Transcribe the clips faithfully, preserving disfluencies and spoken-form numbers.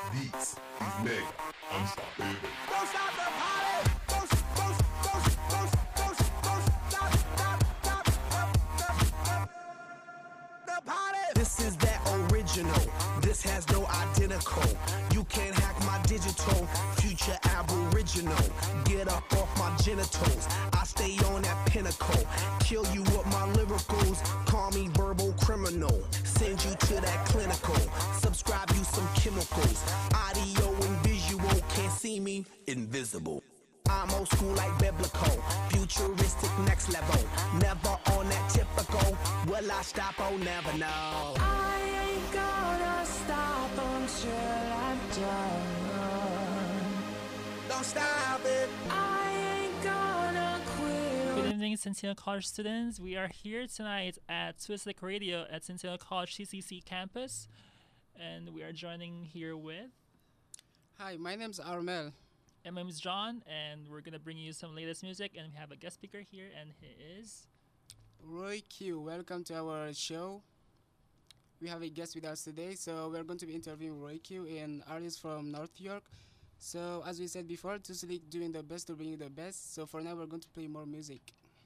Beats, he's mega, unstoppable. Don't stop the party. Don't, don't, don't, don't, don't, don't stop, stop, stop, stop, stop, the party. This is that original. This has no identical. You can't hack my digital. Future aboriginal. Get up off my genitals. I stay on that pinnacle. Kill you with my lyricals. Call me verbal criminal. Send you to that clinical. Subscribe you some chemicals. Audio and visual. Can't see me. Invisible. I'm old school like biblical. Futuristic next level. Never on that typical. Will I stop? Oh, never know. I ain't gonna stop until I'm done. Don't stop it. I ain't gonna quit. Good evening, Centennial College students. We are here tonight at Swiss Lake Radio at Centennial College C C C campus, and we are joining here with. Hi, my name's Armel. And my name is John, and we're gonna bring you some latest music, and we have a guest speaker here, and he is Roy Q. Welcome to our show. We have a guest with us today, so we're going to be interviewing Roy Q, an artist from North York. So as we said before, Tusalik doing the best to bring you the best. So for now, we're going to play more music.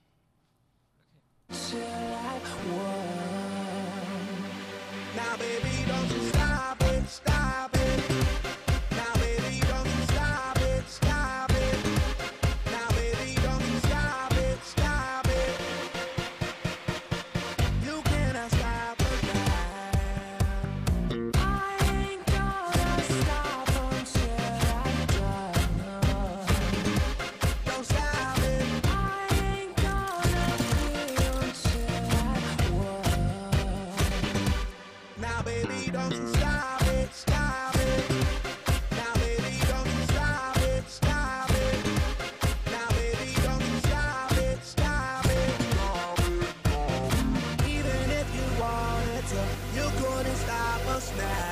Till I won. Now, baby, don't you stop it, stop it. Now, baby, don't you stop it, stop it. Now, baby, don't you stop it, stop it. You cannot stop it now. I ain't gonna stop until I'm done. Don't stop it. I ain't gonna quit until I won. Now, baby, don't you stop it, stop it. Now, baby, don't you stop it, stop it. Now, baby, don't you stop it, stop it. Even if you wanted to, you couldn't stop us now.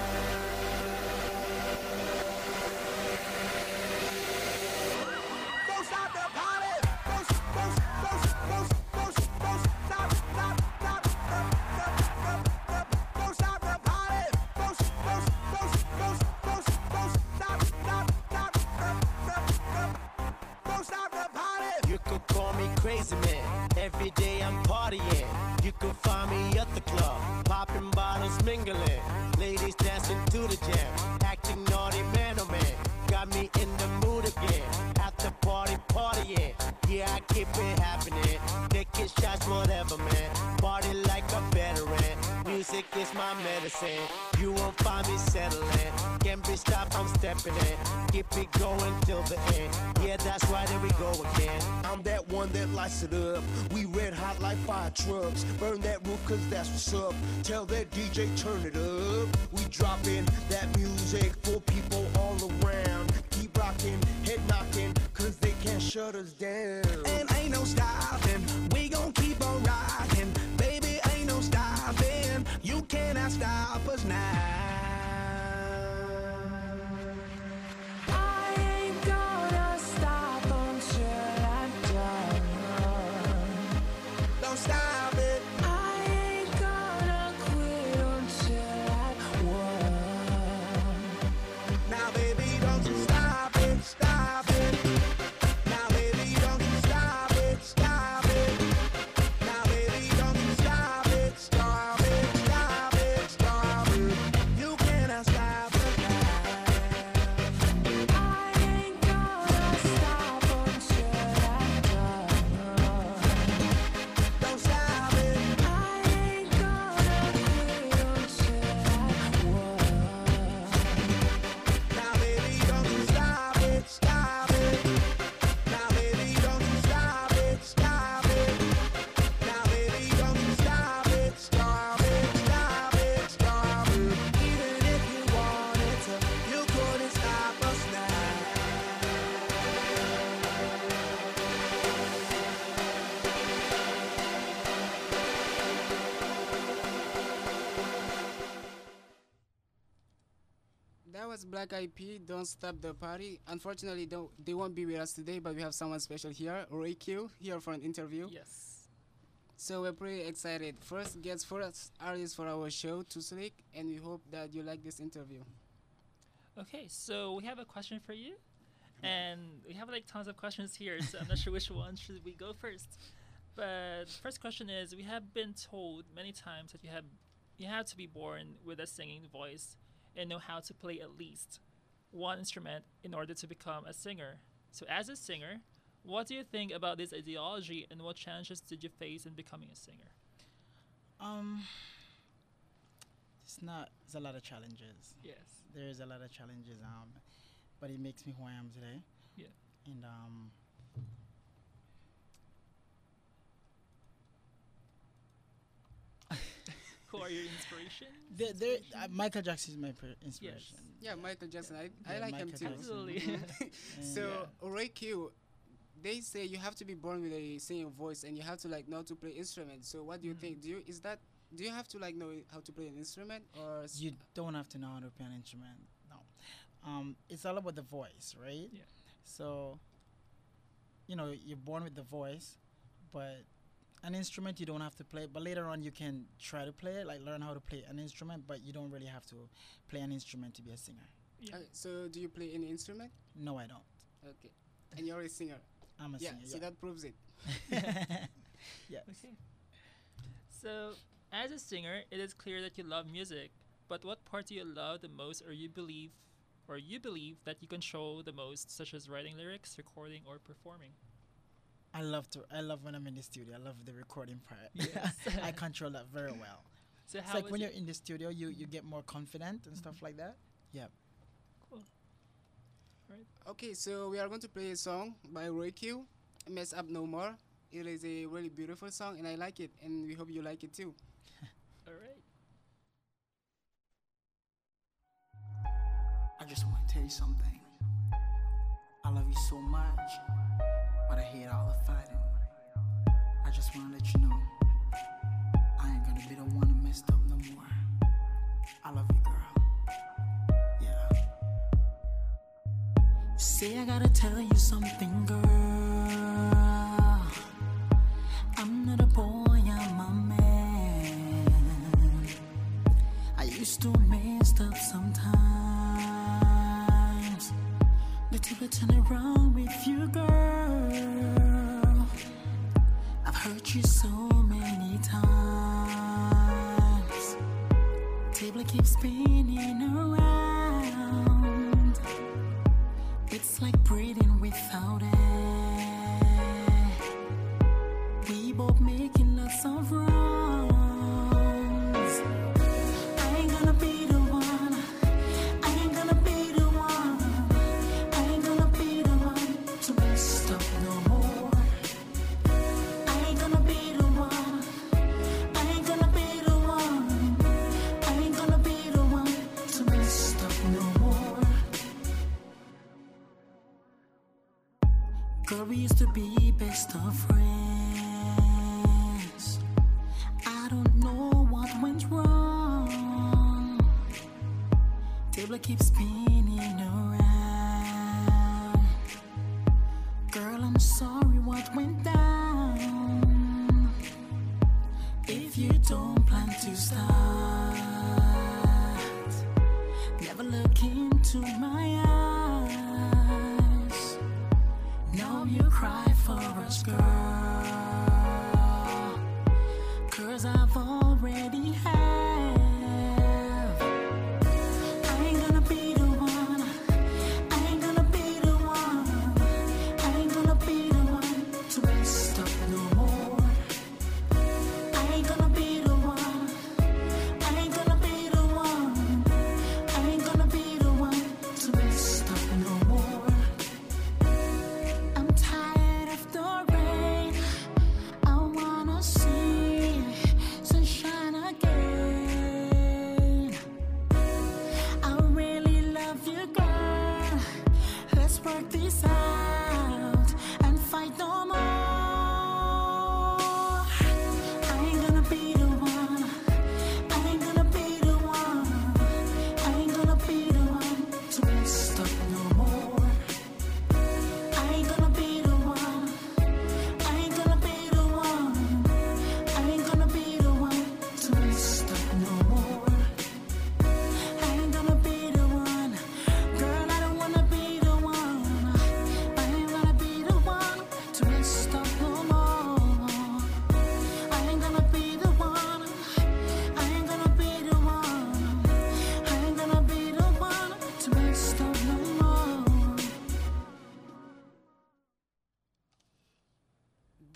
Don't stop the party. Don't, don't, don't, don't, don't, don't stop, stop, stop, stop, stop, stop, stop. Don't stop the party. Don't, don't, don't, don't, don't, don't stop, stop, stop, stop, stop, stop. Don't stop the party. You could call me crazy man. Every day I'm partying. You could find me at the club, popping bottles, mingling. Ladies dancing to the jam, acting naughty, man oh man. Got me in the mood again. After party, partying. Yeah, I keep it happening. Taking shots, whatever, man. Party like a veteran. Music is my medicine. You won't find me settling. Can't be stopped, I'm stepping in. Keep it going till the end. Yeah, that's right, there we go again. I'm that one that lights it up. We red hot like fire trucks. Burn that roof cause that's what's up. Tell that D J turn it up. We dropping that music for people all around. Keep rocking, head knocking, cause they can't shut us down. And ain't no stopping. We gon' keep on rocking. Baby, ain't no stopping. You cannot stop us now. I ain't gonna stop until I'm done. Don't stop it. I ain't gonna quit until I won. Now, baby, don't you stop it, stop it. Now, baby, don't you stop it, stop it. Now, baby, don't you stop it, stop it, stop it, stop it. You cannot stop it now. I ain't gonna stop until I'm done. Don't stop it. I ain't gonna quit until I won. Now, baby, don't you stop it, stop it. Now, baby, don't you stop it, stop it. Now, baby, don't you stop it, stop it, stop it, stop it. Even if you wanted to, you couldn't stop us now. That was Black I P, Don't Stop the Party. Unfortunately, don't, they won't be with us today, but we have someone special here, Roy Q, here for an interview. yes. So we're pretty excited. First guest, first artist for our show, Tusalik, and we hope that you like this interview. Okay, so we have a question for you, and we have like tons of questions here, so I'm not sure which one should we go first. But first question is: we have been told many times that you have you have to be born with a singing voice and know how to play at least one instrument in order to become a singer. So, as a singer, what do you think about this ideology, and what challenges did you face in becoming a singer? Um, it's not. There's a lot of challenges. Yes. There is a lot of challenges. Um, but it makes me who I am today. Yeah. And um, Who are your inspirations? there, there, uh, Michael Jackson is my per- inspiration. Yeah, Michael Jackson. I, I Yeah, like him Michael too. Jackson. Absolutely. And So, Ray Q, they say you have to be born with a singing voice and you have to like know to play instruments. So, what do you Mm. think? Do you is that do you have to like know how to play an instrument or s- you don't have to know how to play an instrument. No, um, it's all about the voice, right? Yeah. So, you know, you're born with the voice, but an instrument you don't have to play. But later on, you can try to play it, like learn how to play an instrument. But you don't really have to play an instrument to be a singer. Yeah. Okay, so do you play any instrument? No, I don't. Okay. And you're a singer. I'm a Yeah, singer. so that proves it. yes. Okay. So, as a singer, it is clear that you love music. But what part do you love the most, or you believe, or you believe that you control the most, such as writing lyrics, recording, or performing? I love to. I love when I'm in the studio. I love the recording part. Yes. I control that very well. So It's how like was when it- you're in the studio, you you get more confident and stuff like that. Yeah. Cool. Okay, so we are going to play a song by Roy Q, Mess Up No More. It is a really beautiful song and I like it, and we hope you like it too. All right. I just want to tell you something. I love you so much, but I hate all the fighting. I just want to let you know, I ain't gonna be the one that messed up no more. I love you, girl. Yeah. Say I gotta tell you something, girl. I'm not a boy, I'm a man. I used to mess up sometimes, but till I turn around with you, girl, I've hurt you so many times. Table keeps spinning around. It's like breathing without air. We both making lots of wrongs. I ain't gonna be the one. I ain't gonna be the one. I ain't gonna be the one to mess up no more. I ain't gonna be the one. I ain't gonna be the one. I ain't gonna be the one to mess up no more. Girl, we used to be best of friends. I don't know what went wrong. Table keeps spinning around. Girl, I'm sorry what went down. If you don't plan to start, never look into my eyes. Now you cry for us, girl, 'cause I've already have. I ain't gonna be the one. I ain't gonna be the one. I ain't gonna be the one to mess up no more. I ain't gonna be the one. I ain't gonna be the one. I ain't gonna be the one to mess up no more. I'm tired of the rain. I wanna see sunshine again.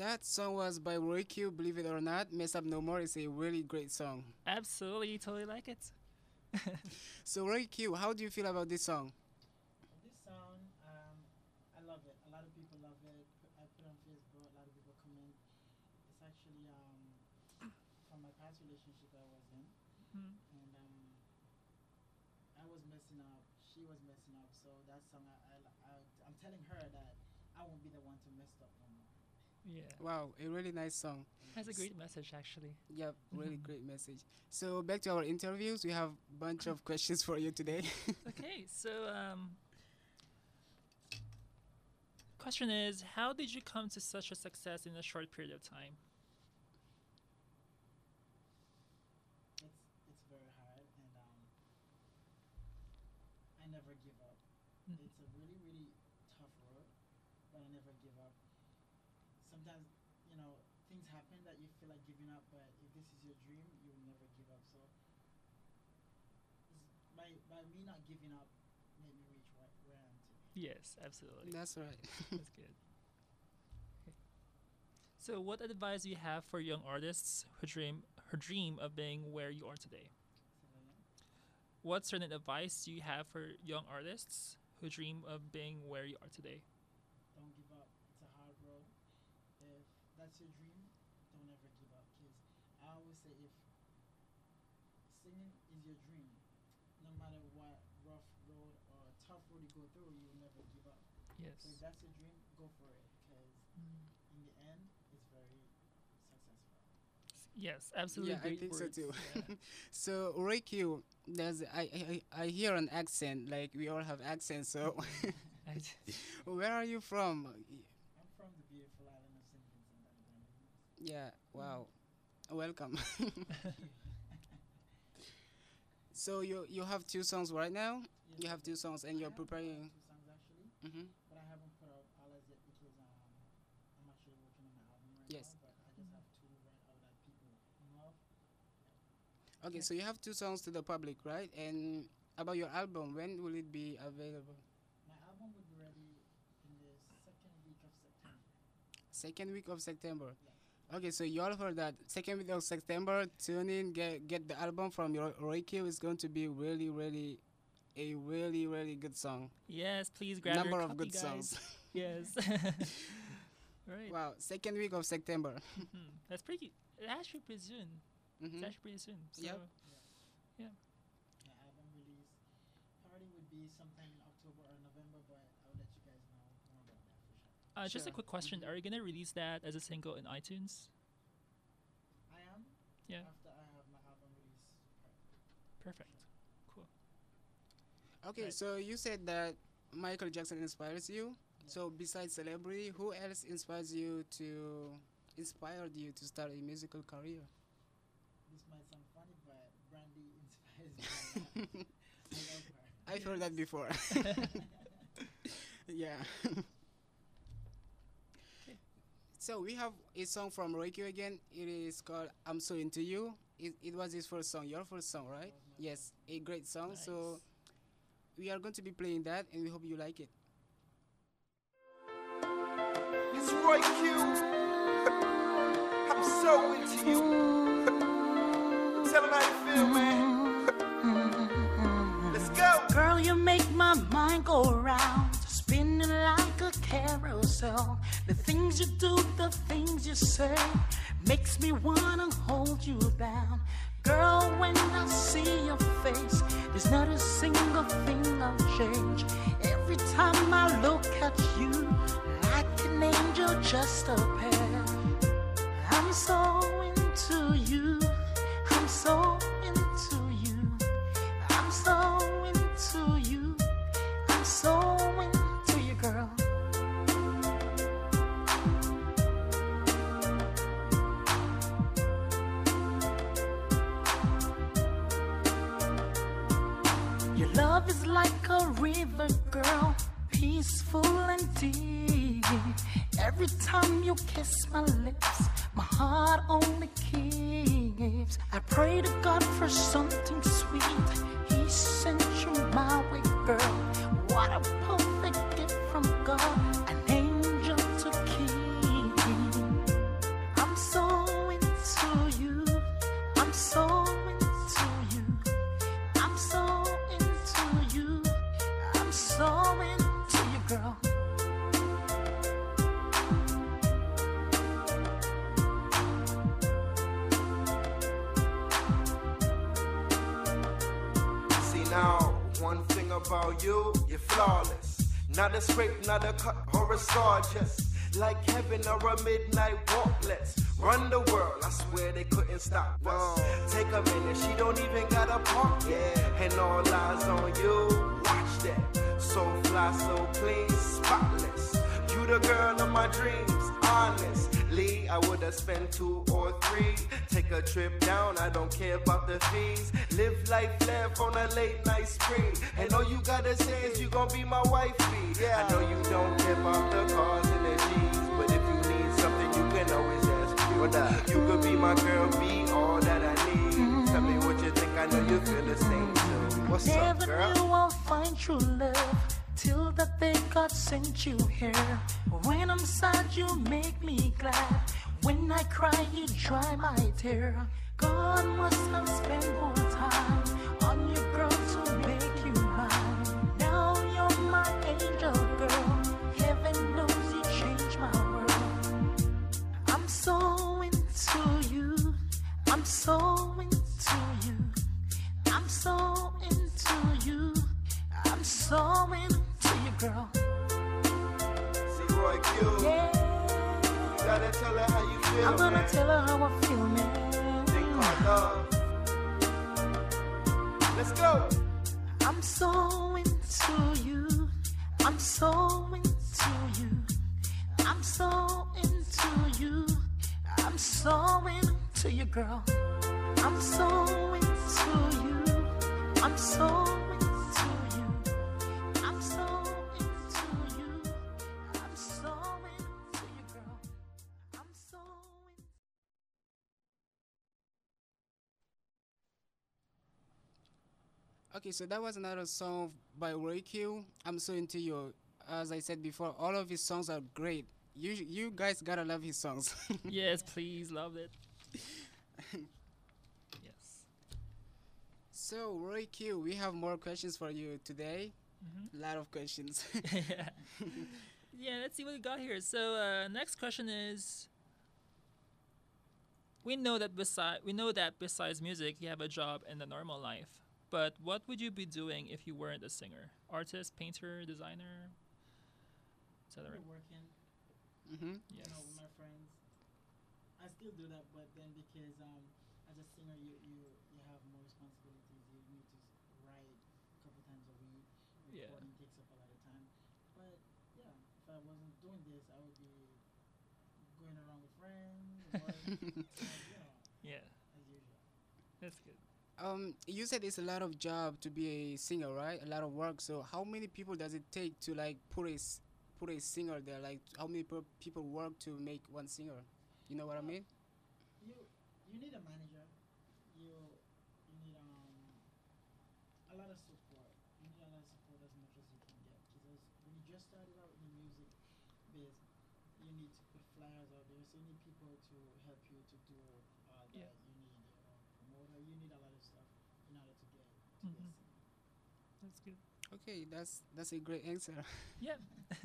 that song was by Roy Q, believe it or not. Mess Up No More is a really great song. Absolutely, totally like it. So Roy Q, how do you feel about this song? This song, um, I love it. A lot of people love it. P- I put it on Facebook. A lot of people comment. It's actually um, from my past relationship I was in, Mhm. and um, I was messing up. She was messing up. So that song, I, I, I I'm telling her that I won't be the one to mess up no more. Yeah, Wow, a really nice song. has a great message actually. Yep, really great message. So back to our interviews. We have a bunch of questions for you today. Okay, so um, question is, how did you come to such a success in a short period of time? It's it's very hard, and um, I never give up. Mhm. It's a really really tough road, but I never give up. Sometimes, you know, things happen that you feel like giving up, but if this is your dream, you will never give up. So, it's by by me not giving up, made me reach where, where I am today. Yes, absolutely. That's right. That's good. Okay. So, what advice do you have for young artists who dream who dream of being where you are today? So, yeah. What certain advice do you have for young artists who dream of being where you are today? Don't give up. It's a hard road. If that's your dream, don't ever give up. Because I always say, if singing is your dream, no matter what rough road or tough road you go through, you will never give up. Yes. So if that's your dream, go for it. Because in the end, it's very successful. Yes, absolutely. Yeah, I great think so words. too. Yeah. So Roy Q, there's I, I I hear an accent. Like we all have accents. So Right. where are you from? I'm from the beautiful island of Saint Vincent and the Grenadines. Yeah. Wow. Welcome. So you you have two songs right now. Yes, You I have do. two songs, and I you're have, uh, preparing. two songs actually, Hmm. but I haven't put out all as yet because um, I'm actually working on my album right Yes. now. But I just have two right out that people love. Okay, so you have two songs to the public, right? And about your album, when will it be available? My album will be ready in the second week of September. Second week of September. Okay, so you all heard that. Second week of September, tune in, get get the album from your Roy Q. It's going to be really, really, a really, really good song. Yes, please grab Number your of copy, good guys. songs. Yes. Right. Wow, second week of September. Mhm. That's pretty. It's actually pretty soon. It's Mhm. actually pretty soon. So, Yep. My album release party would be sometime in October or November, but I'll let you guys know more about that for sure. uh, just a Sure. quick question: Are you gonna release that as a single in iTunes? I am. Yeah. After I have my album release. Perfect. Cool. Okay, Right. so you said that Michael Jackson inspires you. So besides celebrity, who else inspires you to inspired you to start a musical career? This might sound funny, but Brandy inspires me a lot. I love her. I've heard that before. Yeah. So we have a song from Roy Q again. It is called "I'm So Into You." It, it was his first song, your first song, right? Yes, a great song. So Nice. we are going to be playing that, and we hope you like it. It's Roy Q. I'm so into you. Tell him how you feel, man. Let's go. Girl, you make my mind go round, spinning like a carousel. The things you do, the things you say, makes me wanna hold you down. Girl, when I see your face, there's not a single thing I'll change. Every time I look at you, like an angel just appeared. I'm so into you. I'm so into you. I'm so into you. I'm so into you, girl. Your love is like a river, girl, peaceful and deep. Every time you kiss my lips, my heart only keeps. I pray to God for something sweet. He sent you my way, girl. What a perfect gift from God, an angel to keep. I'm so into you, girl. See now, one thing about you, you're flawless. Not a scrape, not a cut or a scar, just like heaven or a midnight walk. Let's run the world, I swear they couldn't stop us. Take a minute, she don't even got a park, yeah. And all eyes on you, watch that. So fly, so clean, spotless. You the girl of my dreams, honestly. I would've spent two or three. Take a trip down, I don't care about the fees. Live life left on a late night spree. And all you gotta say is you gon' be my wifey. Yeah. I know you don't care about the cars and the G's, but if you need something, you can always ask me. What up? You could be my girl, be all that I need. Tell me what you think, I know you feel the same too. What's up, Never girl? knew I'll find true love till the day God sent you here. When I'm sad, you make me glad. When I cry, you dry my tear. God must have spent more time on you, girl, to make you mine. Now you're my angel, girl. Heaven knows you changed my world. I'm so into you. I'm so into you. I'm so into you. I'm so into you, girl. See Roy Q. Yeah. You gotta tell her how you feel, I'm gonna man. tell her how I feel, man. Think hard love. Let's go. I'm so into you. I'm so into you. I'm so into you. I'm so into you, girl. I'm so into you. I'm so into you. I'm so into you. I'm so into you, girl. I'm so into Okay, so that was another song by Roy Q. I'm so into you. As I said before, all of his songs are great. You you guys gotta love his songs. Yes, please, love it. Yes. So Roy Q, we have more questions for you today. Mhm. A lot of questions. Yeah. Yeah, let's see what we got here. So, uh, next question is: We know that beside we know that besides music, you have a job in the normal life. But what would you be doing if you weren't a singer? Artist, painter, designer, et cetera. Working, hmm Yes. you know, with my friends. I still do that, but then because um, as a singer, you you you have more responsibilities. You need to s- write a couple times a week. Yeah. Recording takes up a lot of time. But yeah, if I wasn't doing this, I would be going around with friends, or you know, Yeah, as usual. that's good. Um, you said it's a lot of job to be a singer, right? A lot of work. So how many people does it take to like put a s- put a singer there? Like how many per- people work to make one singer? You know what I mean? You you need a manager. You you need um a lot of support. You need a lot of support as much as you can get, because when you just started out in the music biz, you need to put flyers out there. So you need people to help you to do all that. Yeah. You need you know promoter. You need a lot of stuff in order to get to Mhm. get seen. That's good. Okay, that's that's a great answer. Yeah.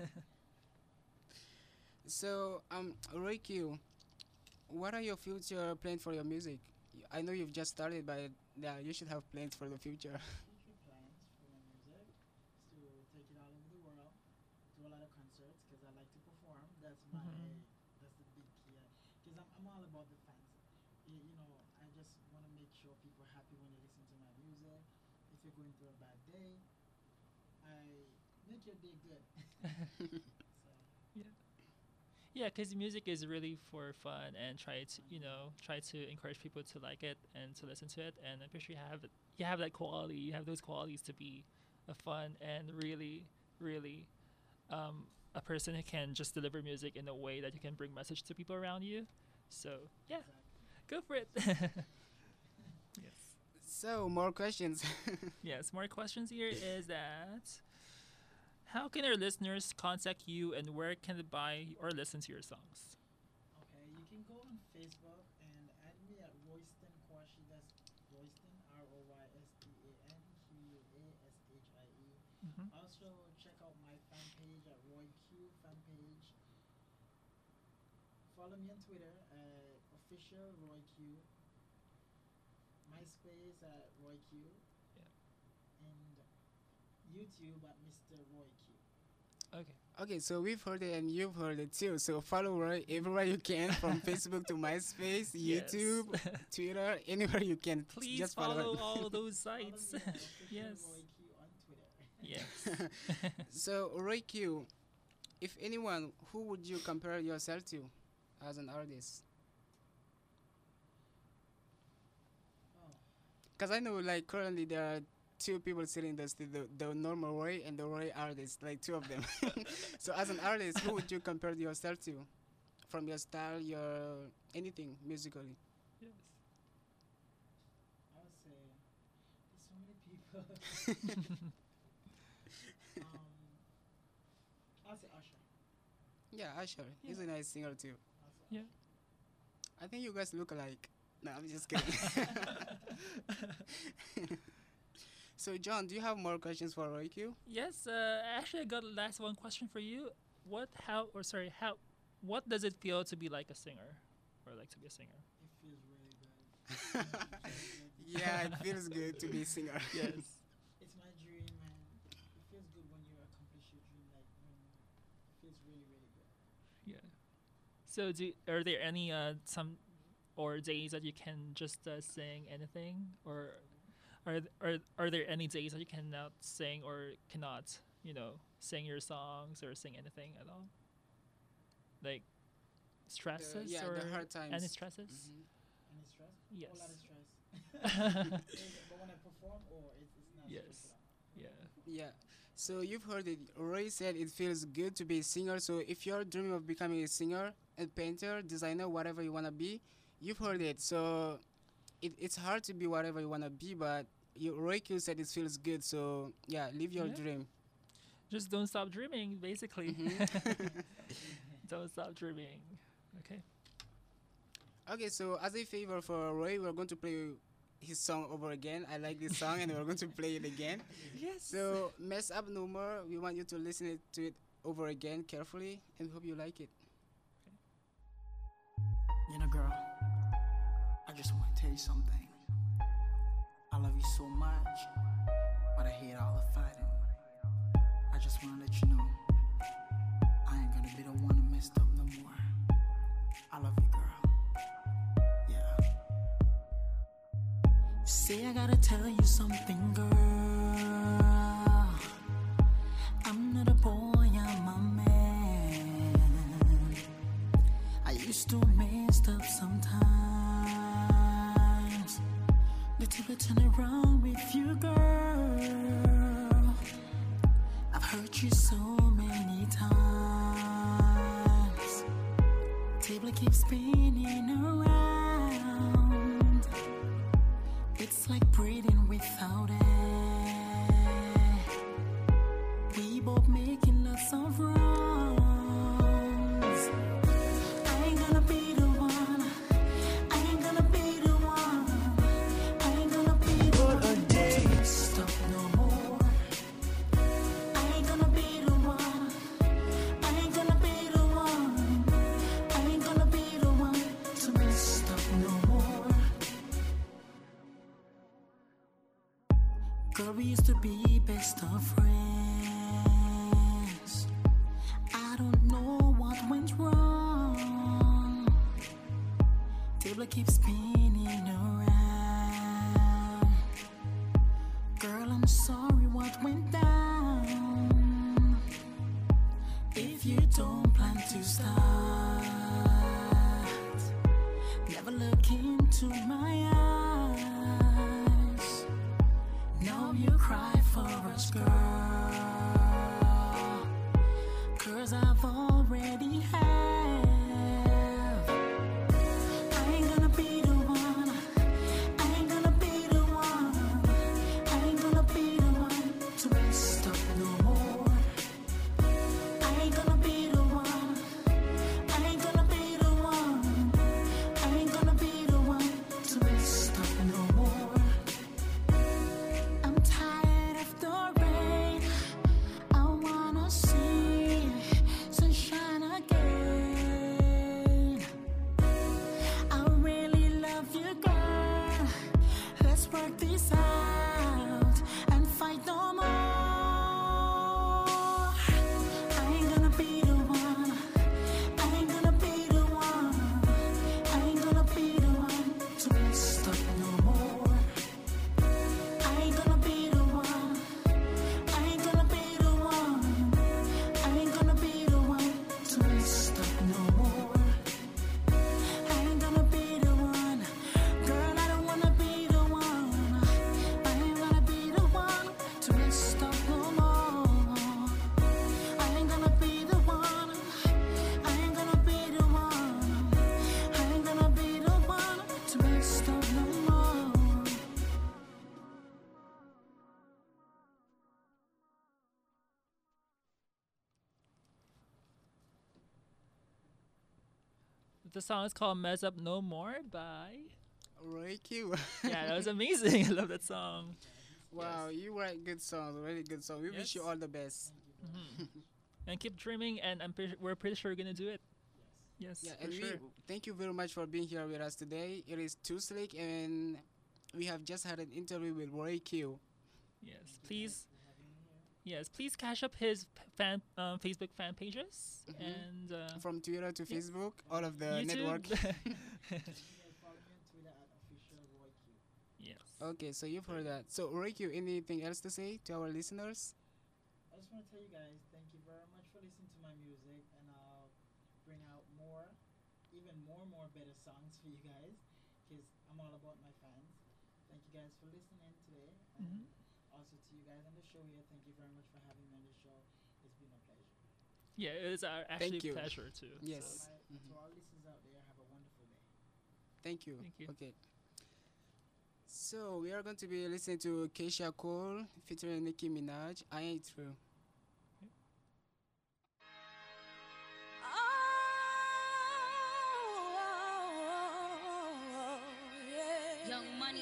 So um, Roy Q, what are your future plans for your music? Y- I know you've just started, but yeah, you should have plans for the future. Future plans for my music is to take it all over the world, do a lot of concerts because I like to perform. That's my Mhm. that's the big key. Because I'm I'm all about the fans. Y- You know, I just want to make sure people are happy when they listen to my music. If you're going through a bad day, I make your day good. So Yeah, because music is really for fun and try to, you know, try to encourage people to like it and to listen to it. And I'm pretty sure you have it- you have that quality. You have those qualities to be a fun and really, really um, a person who can just deliver music in a way that you can bring message to people around you. So yeah, exactly. go for it. Yes. So more questions. Yes. More questions here is that how can our listeners contact you and where can they buy or listen to your songs? Okay, you can go on Facebook and add me at Royston Kwashi. That's Royston, R O Y S T A N Q A S H I E. Mhm. Also, also check out my fan page at Roy Q fan page. Follow me on Twitter at official Roy Q. MySpace at Roy Q. Yeah. And YouTube at Mister Roy Q. Okay. Okay, so we've heard it and you've heard it too. So follow Roy everywhere you can, from Facebook to MySpace, Yes. YouTube, Twitter, anywhere you can. Please Just follow him. all those Follow sites. me at official Yes. Roy Q on Twitter. Yes. So Roy Q, if anyone, who would you compare yourself to as an artist? Oh, Because I know, like, currently there are two people sitting in the studio, the normal Roy and the Roy artist, like two of them. So as an artist, who would you compare yourself to? From your style, your anything musically? Yes. I would say there's so many people. um, I would say Usher. Yeah, Usher. He's Yeah. a nice singer too. I'll say Yeah. I think you guys look alike. No, I'm just kidding. So John, do you have more questions for Roy Q? Yes. Uh, actually, I got a last one question for you. What? How? Or sorry. How? What does it feel to be like a singer, or like to be a singer? It feels really good. Yeah, it feels good to be a singer. Yes. It's my dream, man. It feels good when you accomplish your dream. Like when it feels really, really good. Yeah. So, do are there any uh some or days that you can just uh, sing anything, or are th- are are there any days that you cannot sing or cannot, you know, sing your songs or sing anything at all? Like stresses yeah, or the hard times. any stresses? Mhm. Any stress? Yes. A lot of stress. But when I perform, or it's, it's not Yes. stressful. Yeah. Yeah. So you've heard it. Roy said it feels good to be a singer. So if you're dreaming of becoming a singer, a painter, designer, whatever you wanna be, you've heard it. So it, it's hard to be whatever you wanna be, but you, Roy Q said it feels good. So yeah, live your Yeah. dream. Just don't stop dreaming, basically. Mhm. Don't stop dreaming. Okay. Okay, so as a favor for Roy, we're going to play his song over again. I like this song, and we're going to play it again. Yes. So mess up no more. We want you to listen it, to it over again carefully, and we hope you like it. You know, girl, I just want to tell you something. I love you so much, but I hate all the fighting. I just want to let you know, I ain't gonna be the one who messed up no more. I love you, girl. Yeah. Say I gotta tell you something, girl. I'm not a boy, I'm a man. I used to mess up sometimes. But till I turn around with you, girl, I've hurt you so many times. Table keeps spinning around. It's like breathing without air. We both making lots of wrongs. I ain't gonna be the one. I ain't gonna be the one. I ain't gonna be the one. What a day. To stop no more. I ain't gonna be the one. I ain't gonna be the one. I ain't gonna be the one to mess up no more. Girl, we used to be best of friends. I don't know what went wrong. Table keeps spinning around. Girl, I'm sorry what went down. If you don't plan to start, never look into my eyes. Now you cry for us, girl. Cause I've already have. I ain't gonna be the The song is called "Mess Up No More" by. Roy Q. Yeah, that was amazing. I love that song. Wow, you write good songs, really good song. We wish you Yes. all the best. And keep dreaming, and I'm pretty, we're pretty sure we're gonna do it. Yes, Yeah, for and sure. we thank you very much for being here with us today. It is Too Slick, and we have just had an interview with Roy Q. Yes, please. Yes, please cash up his p- fan um, Facebook fan pages Mhm. and uh, From Twitter to yeah. Facebook, all of the YouTube. network. Follow me on Twitter at official Roy Q. Yes. Okay, so you've heard that. So Roy Q, anything else to say to our listeners? I just want to tell you guys, thank you very much for listening to my music, and I'll bring out more, even more, more better songs for you guys, because I'm all about my fans. Thank you guys for listening today, and Mhm. also to you guys on the show here. Thank you very much for having me on the show. It's been a pleasure. Yeah, it is our actually you. pleasure too. Yes. My, To all listeners out there, have a wonderful day. Thank you. Thank you. Okay. So we are going to be listening to Keisha Cole featuring Nicki Minaj. I Ain't Through. Young Money.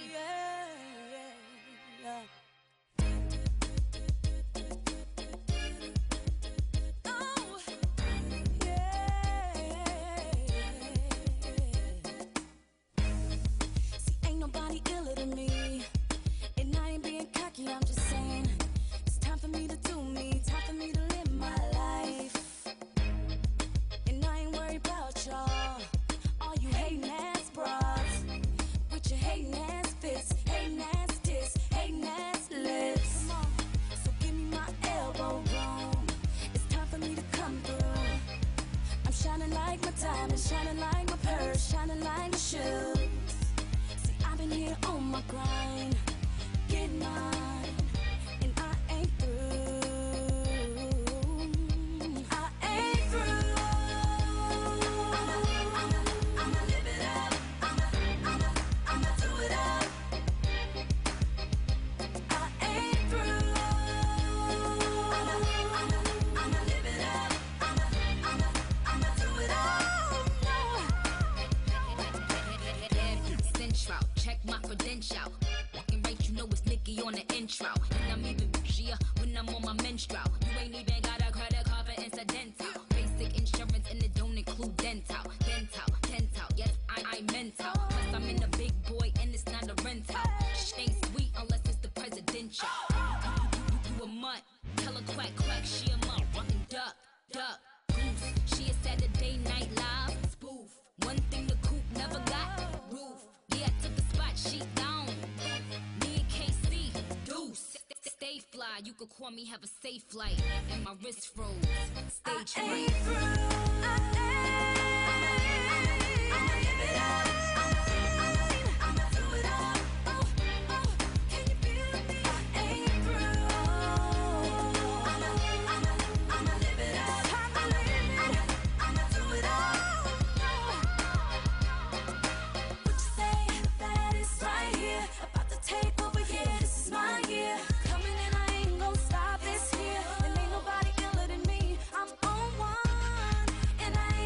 See, ain't nobody iller than me. And I ain't being cocky, I'm just saying. It's time for me to do me, time for me to live my life. And I ain't worried about y'all. All you hating ass bras. With your hating ass fists, hating ass tits, hating ass lips. So give me my elbow room. It's time for me to come through. I'm shining like my diamonds, shining like my purse, shining like my shoes. See, I've been here on my grind, getting mine, and I ain't through. I ain't through. I'ma, I'ma, I'ma live it up. I'ma, I'ma, I'ma do it up. I ain't through. I'ma, I'ma, I'ma live it up. I'ma, I'ma, I'ma do it up. Central, check my credential. Walking right, you know it's Nicki on the intro. And I'm even bougier when I'm on my menstrual. You ain't even got a credit card for incidental. Basic insurance and it don't include dental. Dental, dental, yes, I, I mental. Plus I'm in a big boy and it's not a rental. Shit ain't sweet unless it's the presidential. You, you, you a mutt, tell her quack, quack, she a mutt. And duck, duck, goose, she a Saturday Night Live spoof. One thing the coop never got, roof. Yeah, I took the spot, she gone. Me and K C, deuce. Stay fly, you could call me, have a safe flight. And my wrist froze, stage I fright. ain't through. I ain't. I'ma live it up. I'ma, I'ma do it up. Oh, oh, can you feel me? I ain't through. I'ma, I'ma, I'ma live it up. I'ma, I'ma, I'ma do it up. What you say? That is right here. About to take over here. This is my year. Coming and I ain't gon' stop this here. And ain't nobody iller than me. I'm on one. And I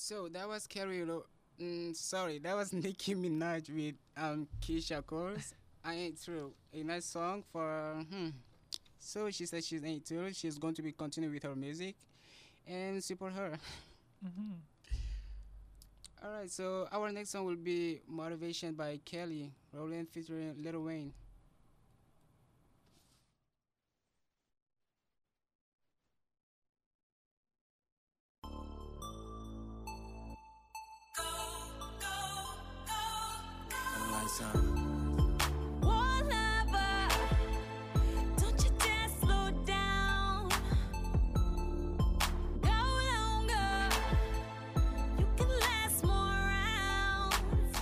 So that was Kerry. Lo- mm, sorry, that was Nicki Minaj with um Keisha Coles. I ain't through. A nice song for. Hmm. So she said she's ain't through. She's going to be continuing with her music, and support her. Mm-hmm. All right. So our next song will be "Motivation" by Kelly Rowland featuring Lil Wayne. Whatever, don't you dare slow down. Go longer, you can last more rounds.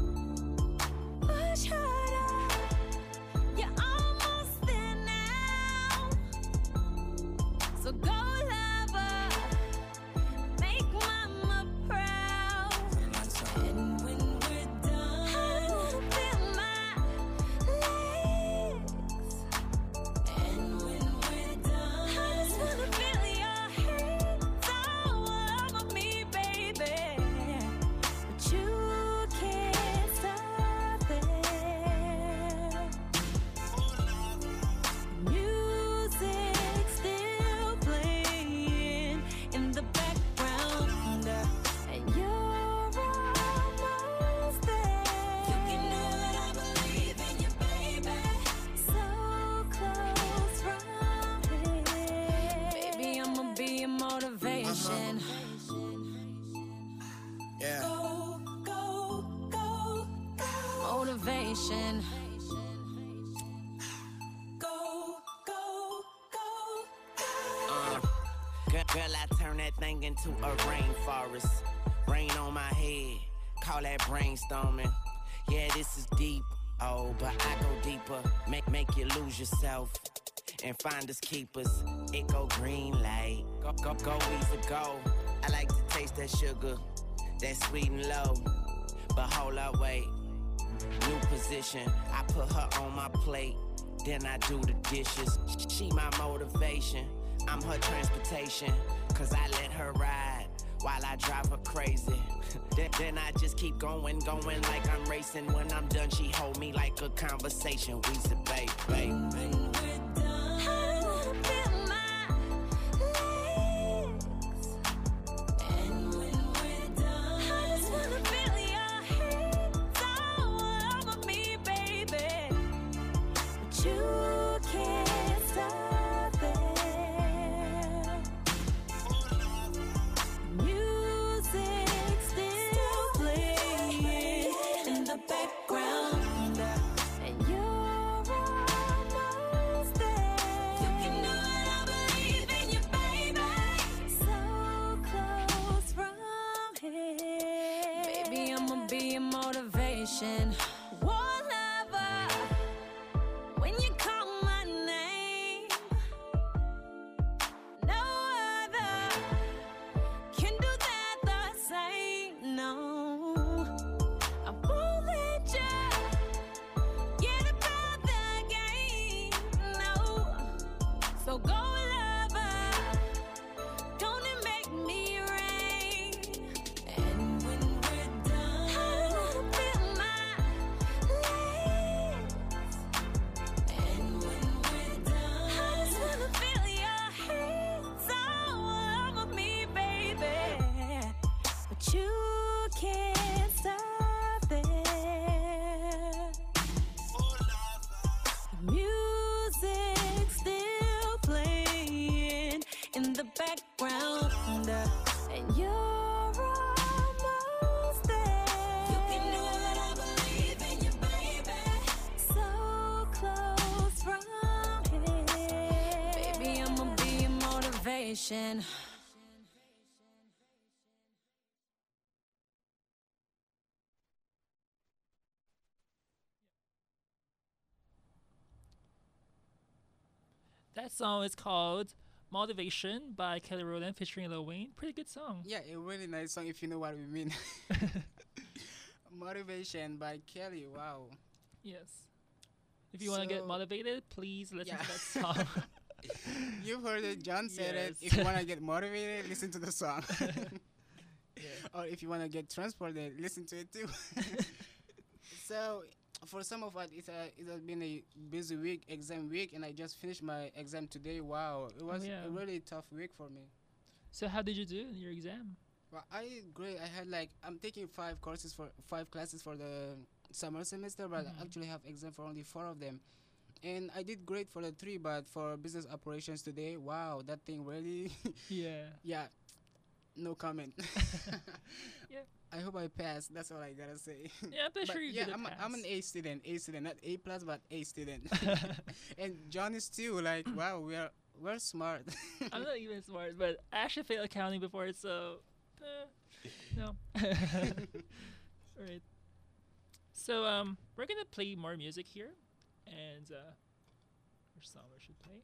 Push harder, you're almost there now. So go lover, make mama proud. And when we're done, I wanna feel my legs. And when we're done, I just wanna feel your hands all over me, baby. But you can't stop it. Music still playing in the background, and you're almost there. You can know that I believe in you, baby. So close from here. Baby, I'ma be your motivation. Yeah. Go, go, go, go. Motivation. Go, go, go, go. Girl, girl, I turn that thing into a rainforest. Rain on my head, call that brainstorming. Yeah, this is deep, oh, but I go deeper. Make make you lose yourself and find us keepers. It go green light, go go go easy go. I like to taste that sugar, that sweet and low. But hold up, wait, new position. I put her on my plate, then I do the dishes. She my motivation, I'm her transportation. Cause I let her ride while I drive her crazy. then, then I just keep going, going like I'm racing. When I'm done, she hold me like a conversation. We say, babe, babe. When we're done, I wanna feel my legs. And when we're done, I just wanna feel your hands all over me, baby. But you can't stop it. Music still playing in the background, and you're almost there. You can know that I believe in you, baby. So close from here. Baby, I'ma be your motivation. Whatever, when you call my name, no other can do that the same. No, I won't let you get about the game. No, so go lover, don't it make me rain. And when we're done, I wanna feel my legs. And when we're done, I just wanna feel your hands all over me, baby. But you can't stop it. Music still playing in the background, and you're almost there. You can know that I believe in you, baby. So close from here. Baby, I'ma be your motivation. That song is called Motivation by Kelly Rowland featuring Lil Wayne. Pretty good song. Yeah, a really nice song if you know what we mean. Motivation by Kelly. Wow. Yes. If you want to get So- motivated, please listen Yeah. to that song. You've heard it. John said it. Yes. If you want to get motivated, listen to the song. or if you want to get transported, listen to it too. So for some of us, it's a, it has been a busy week, exam week, and I just finished my exam today. Wow, it was yeah. a really tough week for me. So how did you do in your exam? Well, I did great. I had like I'm taking five courses for five classes for the summer semester, but Mhm. I actually have exam for only four of them. And I did great for the three, but for business operations today, wow, that thing really, Yeah. yeah, no comment. Yeah. I hope I pass. That's all I gotta say. Yeah, I'm pretty But sure you yeah, did I'm, a, I'm an pass. A student, A student, not A plus, but A student. And John is too. Like, wow, we're we're smart. I'm not even smart, but I actually failed accounting before, so uh, no. Alright. So um, we're gonna play more music here, and uh, which song we should play?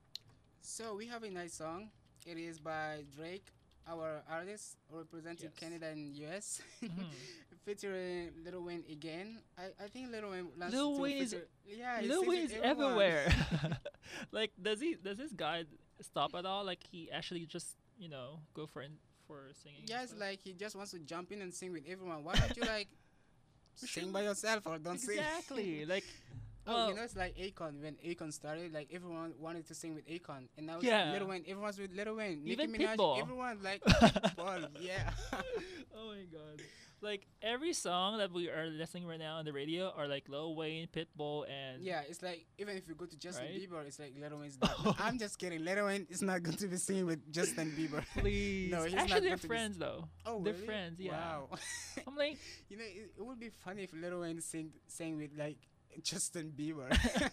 So we have a nice song. It is by Drake, our artist representing Yes. Canada and U S, Mhm. featuring Lil Wayne again. I, I think Lil Wayne. wants Lil to Wayne is- feature- yeah, he Lil sings Wayne with is everyone. everywhere. Like, does he? Does this guy stop at all? Like, he actually just you know go for in, for singing. and Yeah, it's stuff? like he just wants to jump in and sing with everyone. Why don't you like sing by yourself or don't sing? exactly. Like, Oh, well, you know, it's like Akon. When Akon started, like everyone wanted to sing with Akon, and now Yeah. it's Lil Wayne. Everyone's with Lil Wayne. Even Nicki Minaj. Pitbull. Everyone like Pitbull. Yeah. oh my god. Like every song that we are listening right now on the radio are like Lil Wayne, Pitbull, and Yeah, it's like even if you go to Justin Right? Bieber, it's like Lil Wayne's. Not, I'm just kidding. Lil Wayne is not going to be singing with Justin Bieber. please. No, he's Actually, not they're going to be friends though. Oh, They're really? friends. Yeah. Wow. I'm like, You know, it, it would be funny if Lil Wayne sing sang with like Justin Bieber.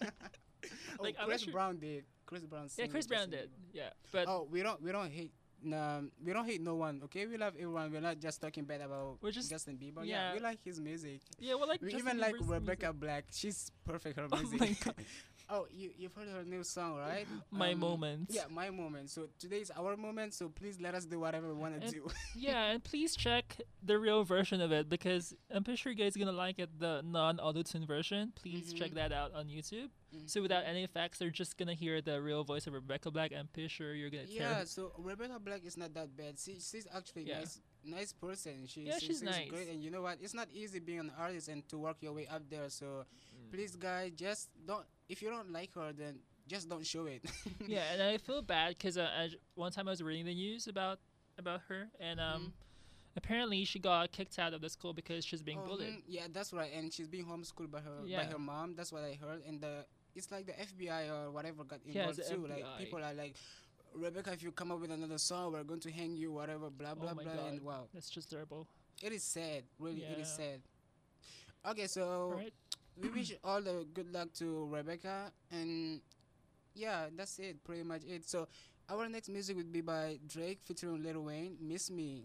Oh, Like, I'm not Chris sure- Brown did. Chris Brown. yeah, sang Chris with Brown Justin did. Bieber. Yeah, but Oh, we don't we don't hate um, we don't hate no one, okay? We love everyone. We're not just talking bad about We're just- Justin Bieber. yeah. Yeah, we like his music. yeah, well, like We Justin even like Bieber's Rebecca music. Black. She's perfect. Her Oh music. my God. Oh, you you've heard her new song, right? My Um, Moment. Yeah, my moment. So today is our moment. So please let us do whatever we want to And- do. Yeah, and please check the real version of it because I'm pretty sure you guys are gonna like it, the non-auto-tune version. Please check Mhm. that out on YouTube. Mhm. So without any effects, they're just gonna hear the real voice of Rebecca Black. I'm pretty sure you're gonna Yeah, tear. so Rebecca Black is not that bad. She, she's actually Yeah. nice, nice person. She, Yeah, she she's sings nice. great, and you know what? It's not easy being an artist and to work your way up there. So, please, guys, just don't. If you don't like her, then just don't show it. Yeah, and I feel bad because uh, I j- one time I was reading the news about about her, and um, Mhm. apparently she got kicked out of the school because she's being Oh, bullied. mhm, yeah, that's right. And she's being homeschooled by her by Yeah. her mom. That's what I heard. And the it's like the F B I or whatever got Yeah, involved it's the too. F B I. Like people are like, Rebecca, if you come up with another song, we're going to hang you. Whatever, blah blah oh my blah. god, And wow, that's just terrible. it is sad. Really, it is Yeah. sad. Okay, so Right? we wish all the good luck to Rebecca, and yeah, that's it, pretty much it. So our next music would be by Drake featuring Lil Wayne, "Miss Me."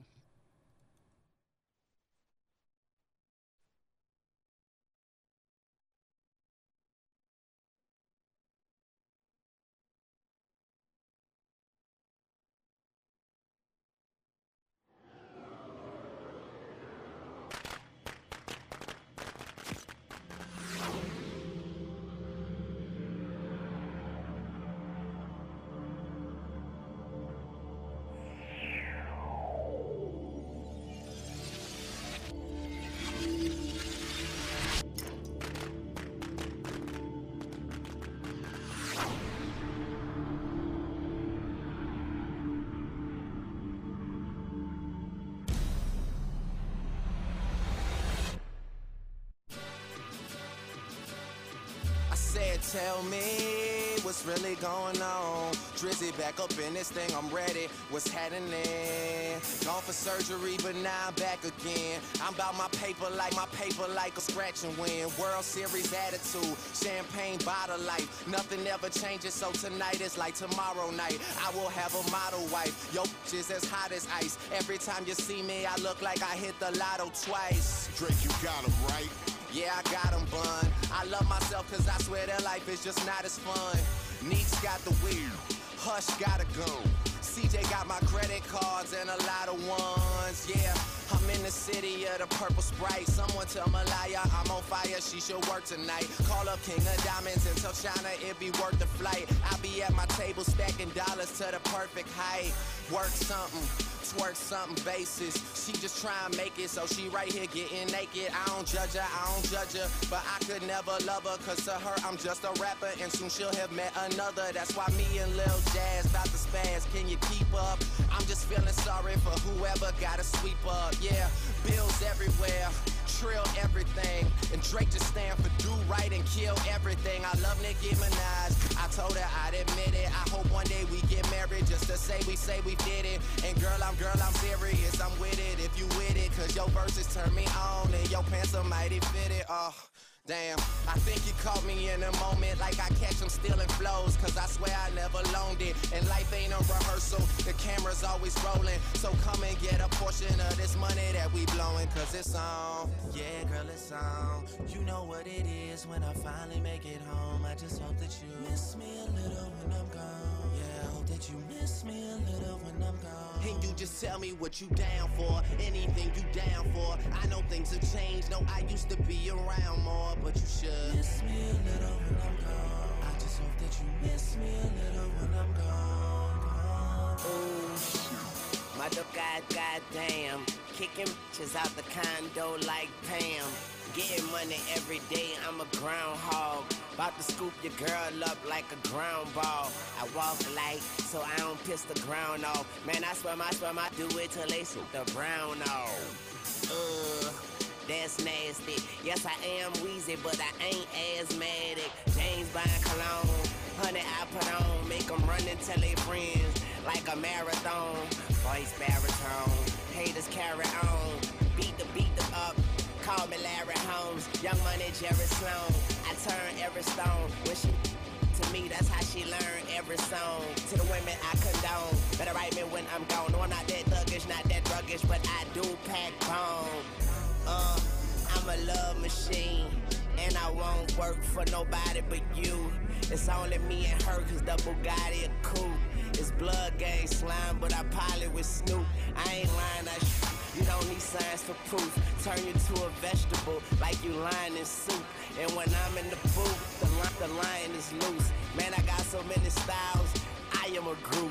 I said, tell me what's really going on. Drizzy back up in this thing, I'm ready. What's happening? Gone for surgery, but now I'm back again. I'm about my paper like my paper like a scratch and win. World Series attitude, champagne bottle life. Nothing ever changes, so tonight is like tomorrow night. I will have a model wife. Yo, is as hot as ice. Every time you see me, I look like I hit the lotto twice. Drake, you got him right. Yeah, I got 'em, bun. I love myself cause I swear that life is just not as fun. Neeks got the weed, Hush gotta go. C J got my credit cards and a lot of ones, yeah. I'm in the city of the purple Sprite. Someone tell Malaya I'm on fire, she should work tonight. Call up King of Diamonds and tell China it be worth the flight. I'll be at my table stacking dollars to the perfect height. Work something, twerk something basis. She just try and make it, so she right here getting naked. I don't judge her, I don't judge her, but I could never love her, cause to her I'm just a rapper, and soon she'll have met another. That's why me and Lil Jazz about to spaz. Can you keep up? I'm just feeling sorry for whoever gotta sweep up. Yeah, bills everywhere, trill everything, and Drake just stand for do right and kill everything. I love Nicki Minaj, I told her I'd admit it. I hope one day we get married just to say we say we did it. And girl, I'm girl, I'm serious, I'm with it if you with it, cause your verses turn me on and your pants are mighty fitted. Oh, damn, I think you caught me in a moment like I catch them stealing flows, cause I swear I never loaned it, and life ain't a rehearsal, the camera's always rolling, so come and get a portion of this money that we blowing, cause it's on. Yeah, girl, it's on. You know what it is when I finally make it home. I just hope that you miss me a little when I'm gone. Yeah, I hope that you miss me a little when I'm gone. And you just tell me what you down for, anything you down for. I know things have changed, no, I used to be around more, but you should miss me a little when I'm gone. I just hope that you miss me a little when I'm gone, gone. Ooh, my dog, god, goddamn, kicking bitches out the condo like Pam. Getting money every day, I'm a groundhog. About to scoop your girl up like a ground ball. I walk light, so I don't piss the ground off. Man, I swear, I swear, I do it till they shoot the brown off. Uh, that's nasty. Yes, I am wheezy, but I ain't asthmatic. James buying cologne, honey I put on. Make them run and tell their friends like a marathon. Voice baritone, haters carry on. Beat the beat them up. Call me Larry Holmes, Young Money, Jerry Sloan. I turn every stone when she to me, that's how she learned every song. To the women I condone, better write me when I'm gone. No, I'm not that thuggish, not that druggish, but I do pack bone. Uh, I'm a love machine, and I won't work for nobody but you. It's only me and her, cause the Bugatti a coupe. It's blood gang slime, but I pilot with Snoop. I ain't lying, I sh- You don't need science for proof. Turn you to a vegetable like you lying in soup. And when I'm in the booth, the, li- the lion is loose. Man, I got so many styles, I am a group.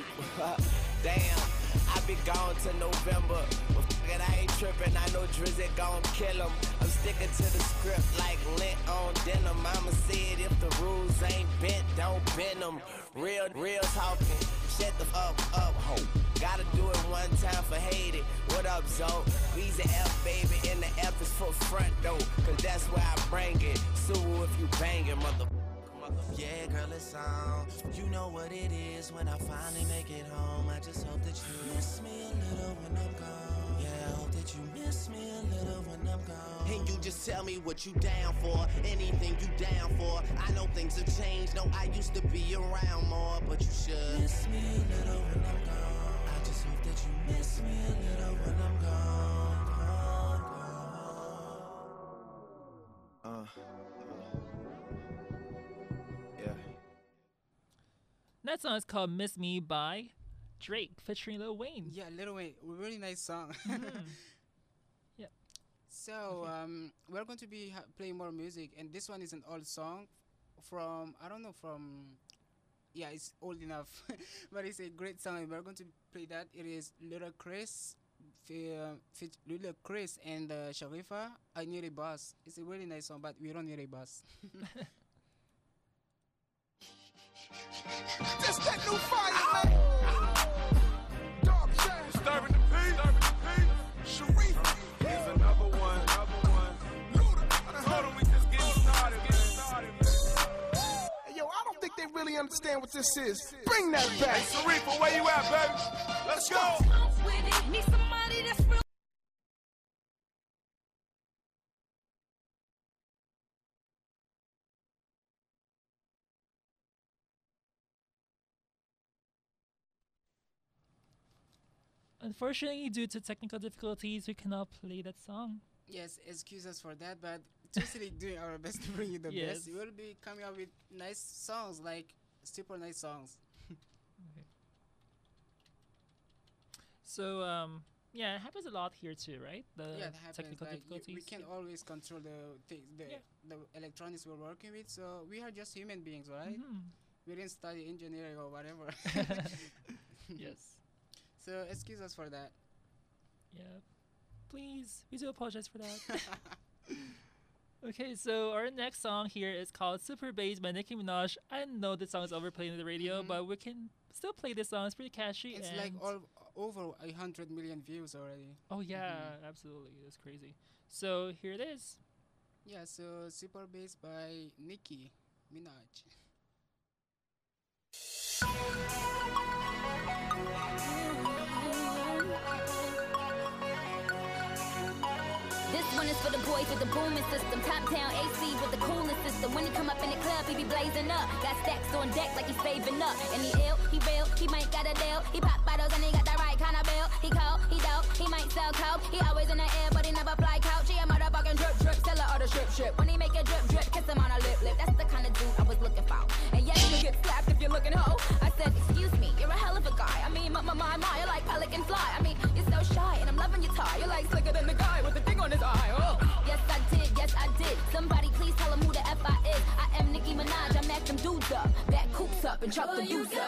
Damn, I be gone to November. But f- it, I ain't tripping, I know Drizzy gon' kill him. I'm sticking to the script like lint on denim. Mama said if the rules ain't bent, don't bend them. Real, real talking, shut the f- up, up, ho. Gotta do it one time for hate it. What up, Zoe? Weezy F, baby, and the F is for front door, cause that's where I bring it. Sue if you bang it, mother. Yeah, girl, it's on. You know what it is when I finally make it home. I just hope that you miss me a little when I'm gone. Yeah, I hope that you miss me a little when I'm gone. And you just tell me what you down for, anything you down for. I know things have changed, no, I used to be around more, but you should miss me a little when I'm gone. I just hope that you miss me a little when I'm gone, gone, gone. Uh. Yeah. That song is called Miss Me by Drake featuring Lil Wayne. Yeah, Lil Wayne, a really nice song. Mhm. Yep. So um, we're going to be ha- playing more music, and this one is an old song from I don't know from yeah, it's old enough, but it's a great song. And we're going to play that. It is Little Chris, fi- uh, fit Little Chris and uh, Sharifa. I Need a Boss. It's a really nice song, but we don't need a boss. Just that new fire, man. Dog shit. Disturbing the peace. Sharif. Here's another one. Another one. Luda. Hold on, we just getting started, man. Hey, yo, I don't think they really understand what this is. Bring that back. Hey, Sharif, where you at, baby? Let's go. Need somebody that's real. Unfortunately, due to technical difficulties, we cannot play that song. Yes, excuse us for that, but totally doing our best to bring you the Yes. best. We'll be coming up with nice songs, like super nice songs. So, um, yeah, it happens a lot here too, right? The yeah, that happens. technical Like, you- difficulties. we can't always control the things, the Yeah. the electronics we're working with. So we are just human beings, right? Mhm. We didn't study engineering or whatever. Yes. So excuse us for that. Yeah. Please, we do apologize for that. Okay, so our next song here is called Super Bass by Nicki Minaj. I know this song is overplayed on the radio, Mhm. but we can still play this song. It's pretty catchy. It's and like all over a hundred million views already. Oh yeah, absolutely. That's crazy. So here it is. Yeah, so Super Bass by Nicki Minaj. This one is for the boys with the booming system. Top down A C with the cooling system. When he come up in the club, he be blazing up. Got stacks on deck like he's saving up. And he ill, he real, he might got a deal. He pop bottles and he got the right kind of bill. He cold, he dope, he might sell coke. He always in the air, but he never fly couch. He a motherfucking drip drip, seller or the strip strip. When he make a drip drip, kiss him on a lip lip. That's the kind of dude I was looking for. And yes, you get slapped if you're looking hoe. I said, excuse me, you're a hell of a guy. I mean, my my my my, you're like pelican fly. I mean, you're so shy and I'm loving your tie. You're like slicker than the guy with the thing on his eye. Oh. Yes, I did, yes, I did. Somebody please tell him who the F I is. I am Nicki Minaj, I mack them dudes up. Back coops up and chuck the dudes up.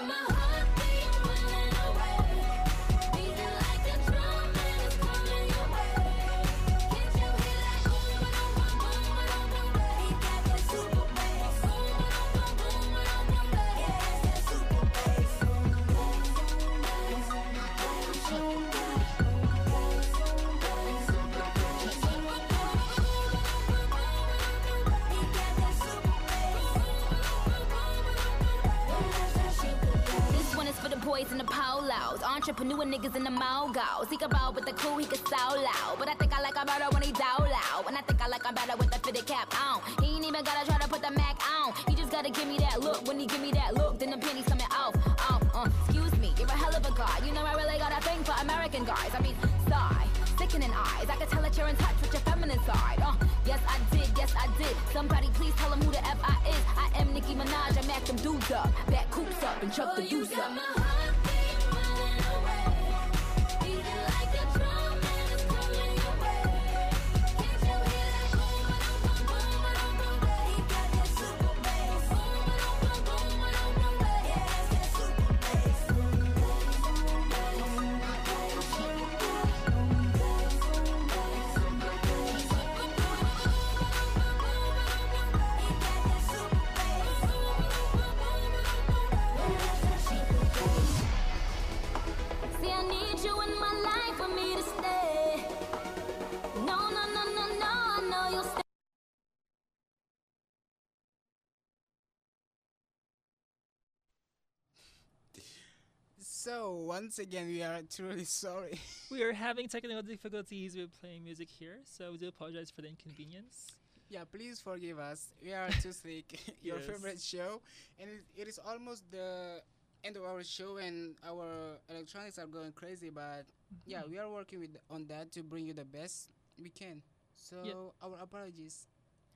Boys in the polos, entrepreneur niggas in the mogos. He can ball with the cool, he can so loud. But I think I like him better when he down loud. And I think I like him better with the fitted cap on. He ain't even gotta try to put the Mac on. He just gotta give me that look. When he give me that look, then the penny's coming off. Oh, uh, excuse me, you're a hell of a guy. You know I really got a thing for American guys. I mean, sigh, sickening eyes. I can tell that you're in touch with your feminine side. Uh, yes I did, yes I did. Somebody please tell him who the F I is. I am Nicki Minaj, I mack them dudes up. Back coops up and chuck the deuce up. So once again, we are truly sorry. We are having technical difficulties with playing music here, so we do apologize for the inconvenience. Yeah, please forgive us. We are too slick. Your Yes. favorite show, and it, it is almost the end of our show, and our electronics are going crazy. But yeah, we are working with on that to bring you the best we can. So Yeah. our apologies.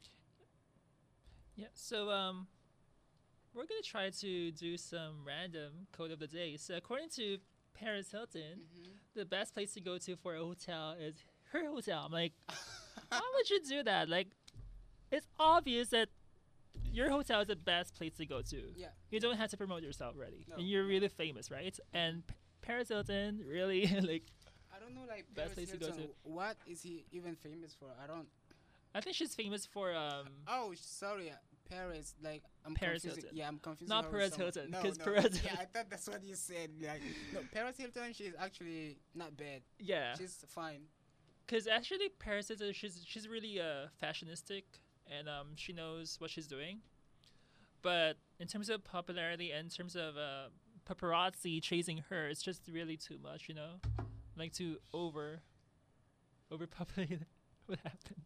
Yeah, so um, we're gonna try to do some random code of the day. So according to Paris Hilton, the best place to go to for a hotel is her hotel. I'm like, why would you do that? Like, it's obvious that your hotel is the best place to go to. Yeah. You don't have to promote yourself, really, No. and you're really famous, right? And P- Paris Hilton, really, like, I don't know, like Best Paris place to go Hilton, to. what is he even famous for? I don't. I think she's famous for um. Oh, sorry, uh, Paris. Like I'm Paris confusing. Hilton. Yeah, I'm confusing. Not her with Perez someone- Hilton, No, 'cause no. Perez Yeah, I thought that's what you said. Like, no, Paris Hilton. She's actually not bad. Yeah. She's fine. Because actually, Paris Hilton, she's she's really uh fashionistic, and um she knows what she's doing. But in terms of popularity and in terms of uh paparazzi chasing her, it's just really too much, you know, like too over, overpopulated. What happened?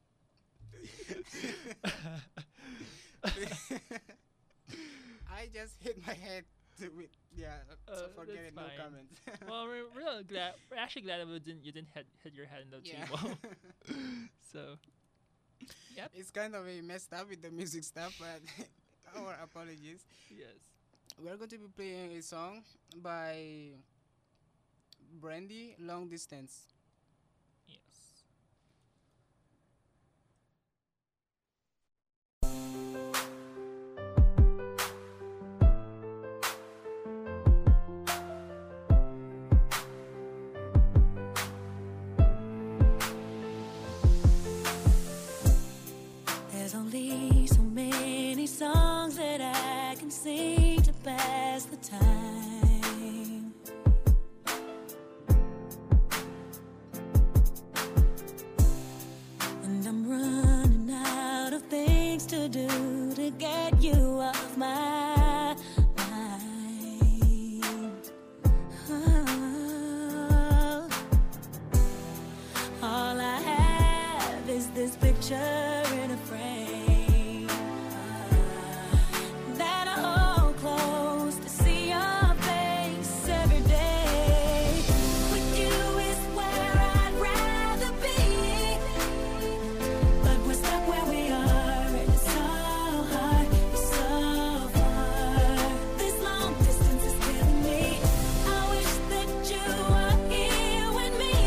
I just hit my head to with yeah. Uh, so forget that's it. No fine. comment. Well, we're real glad. We're actually glad that we didn't. You didn't hit hit your head in the Yeah. table. So, yep. It's kind of a messed up with the music stuff, but our apologies. Yes. We're going to be playing a song by Brandy, Long Distance. Yes. picture in a frame that I hold close to see your face every day. With you is where I'd rather be, but we're stuck where we are, and it's so hard, it's so far. This long distance is killing me. I wish that you were here with me,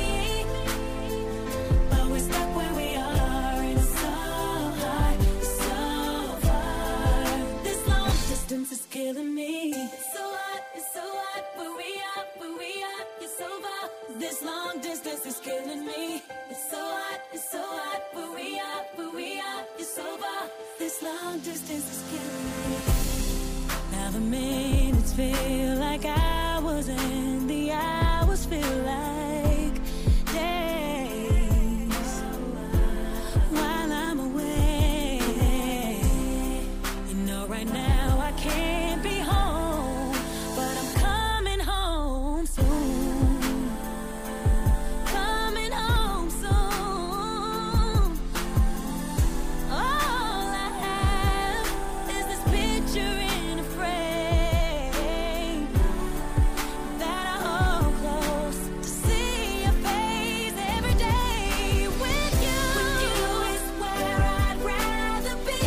but we're stuck where we are, and it's so hard, so far. This long distance is killing me. It's so hot, it's so hot, where we are, where we are, it's so far. This long distance is killing me. It's so hot, it's so hot, where we are, where we are, it's so far. This long distance is killing me. Now the minutes feel like hours and the hours feel like days while I'm away. You know right now I can't be home, but I'm coming home soon. Coming home soon. All I have is this picture in a frame that I hold close to see your face every day. With you, with you is where I'd rather be.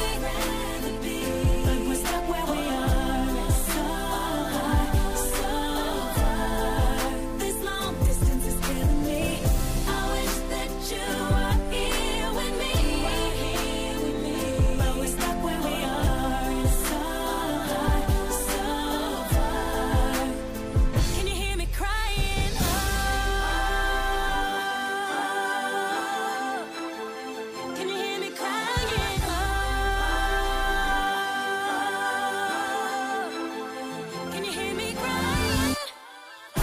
But we're stuck where we are, it's so hard, so far. This long distance is killing me. I wish that you were here with me, but we're stuck where we are, it's so hard, so far. Can you hear me crying? Oh, can you hear me crying? Oh, can you hear me crying? Oh,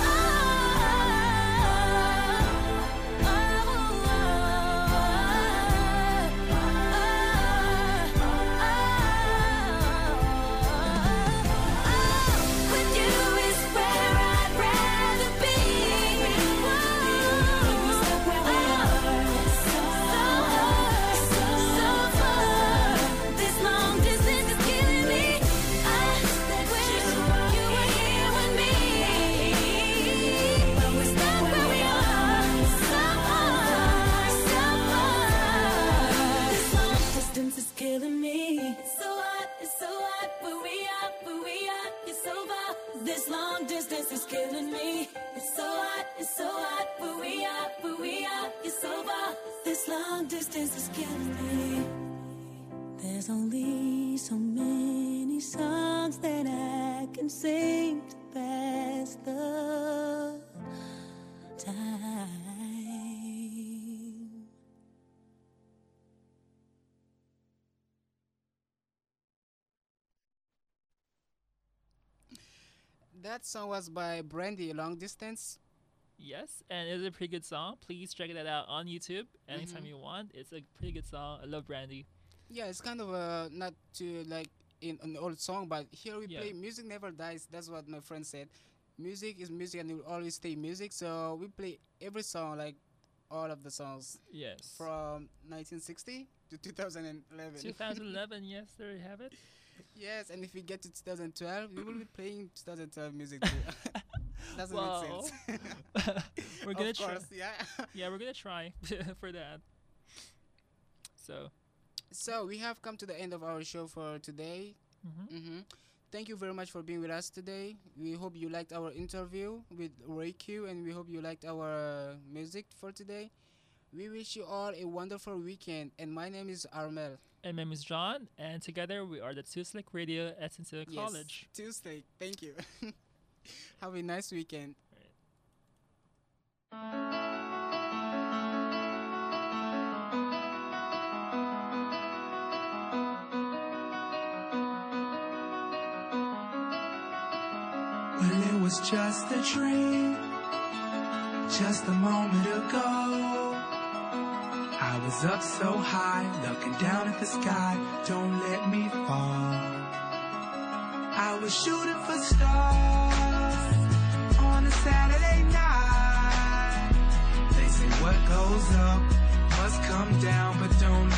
with you is where I'd rather be. We're stuck where we are, so hard, so far. This long distance is killing me. I wish you were here with me, but we're stuck where we are, so hard, so far. This long distance is killing me. It's so hot, it's so hot, where we are, where we are, it's so far. This long distance is killing me. It's so hot, it's so hot, where we are, where we are, it's so far. This long distance is killing me. There's only so many songs that I can sing to pass the time. That song was by Brandy, Long Distance. Yes, and it's a pretty good song. Please check that out on YouTube anytime Mhm. you want. It's a pretty good song. I love Brandy. Yeah, it's kind of uh, not to like in an old song, but here we Yeah. play music never dies. That's what my friend said. Music is music and it will always stay music. So we play every song, like all of the songs Yes. from nineteen sixty to two thousand eleven. twenty eleven, yes, there you have it. Yes, and if we get to two thousand twelve, we will be playing two thousand twelve music too. Doesn't Wow. make sense. We're gonna of try. course, yeah. Yeah, we're gonna try for that. So, So we have come to the end of our show for today. mhm. hmm Thank you very much for being with us today. We hope you liked our interview with Ray Q, and we hope you liked our music for today. We wish you all a wonderful weekend. And my name is Armel. and my name is John, and together we are the Two Slick Radio at Centennial Yes, College. Tuesday. Thank you. Have a nice weekend. Well, it was just a dream, just a moment ago. I was up so high, looking down at the sky, don't let me fall. I was shooting for stars on a Saturday night. They say what goes up must come down, but don't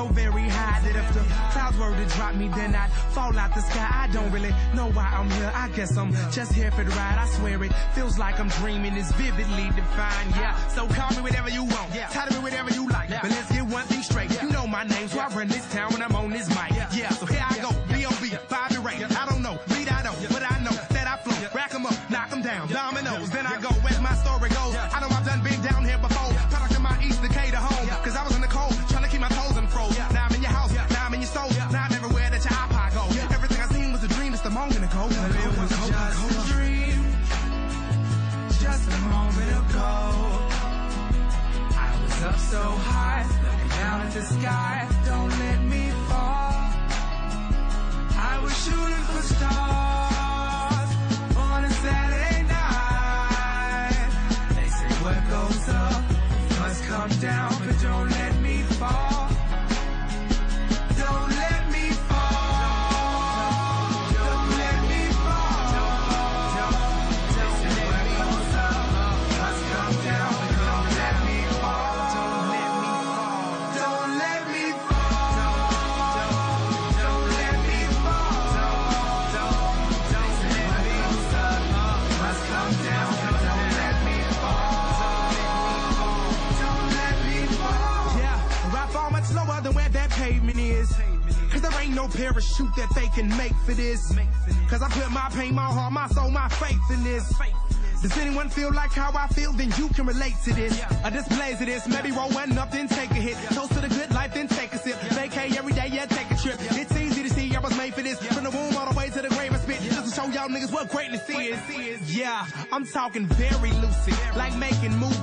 so very high that if the clouds were to drop me, then I'd fall out the sky. I don't really know why I'm here. I guess I'm just here for the ride. I swear it feels like I'm dreaming. It's vividly defined. Yeah, so call me whatever you want. Yeah, title me whatever you like. Yeah. But let's get one thing straight. You know my name, so I run this town when I'm on this mic. Yeah, so here I go. B O B, Bobby Ray. I don't know, lead I don't, but I know that I flow. Rack 'em up, knock 'em down, dominoes. Then I go, where's my story goes. I know I've done been down here before. Product of my East Decatur home. Cause I was in the cold, trying to keep my toes unfroze. Now I'm in your house, now I'm in your soul. Now I'm everywhere that your iPod goes. Everything I seen was a dream, just a moment ago. But it was just a dream, just a moment ago. I was up so high, looking down at the sky. Don't let me fall. I was shooting for stars on a Saturday night. They say what goes up must come down, but don't let me fall. Don't let me fall. Don't let me fall. They say what goes up must come down, but don't let me fall. Don't let me fall. Don't let me fall. Don't let me fall. They say what goes up must come down, but don't let me fall. Don't let me fall. Yeah, I fall much lower than where that pavement is. Cause there ain't no parachute that they can make for this. Cause I put my pain, my heart, my soul, my faith in this. Does anyone feel like how I feel? Then you can relate to this. A display to this. Maybe roll one up, then take a hit. Toast to the good life, then take a sip. Vacay every day, yeah, take a trip. It's easy to see I was made for this. From the womb all the way to the grave I spit. Just to show y'all niggas what greatness is. Yeah, I'm talking very lucid. Like making moves.